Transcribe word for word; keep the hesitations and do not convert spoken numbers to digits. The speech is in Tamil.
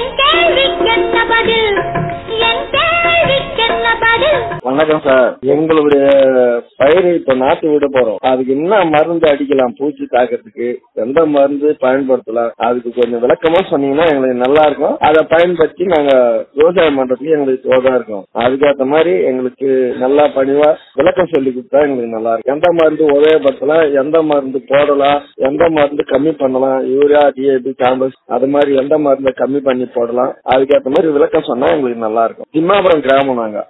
வணக்கம் சார். எங்களுடைய பயிரை இப்ப நாட்டு விட போறோம். அதுக்கு என்ன மருந்து அடிக்கலாம், பூச்சி தாக்கிறதுக்கு எந்த மருந்து பயன்படுத்தலாம், அதுக்கு கொஞ்சம் விளக்கமா சொன்னீங்கன்னா எங்களுக்கு நல்லா இருக்கும். அதை பயன்படுத்தி நாங்க விவசாயம் பண்றதுக்கு எங்களுக்கு தோதா இருக்கும். அதுக்கேற்ற மாதிரி எங்களுக்கு நல்லா பணிவா விளக்கம் சொல்லி கொடுத்தா எங்களுக்கு நல்லா இருக்கும். எந்த மருந்து உபயோகப்படுத்தலாம், எந்த மருந்து போடலாம், எந்த மருந்து கம்மி பண்ணலாம், யூரியா, டிஏபி, காம்பஸ் அது மாதிரி எந்த மருந்தை கம்மி பண்ணி போடலாம், அதுக்கேற்ற மாதிரி விளக்கம் சொன்னா எங்களுக்கு நல்லா இருக்கும். திம்மாபுரம் கிராமம் நாங்க.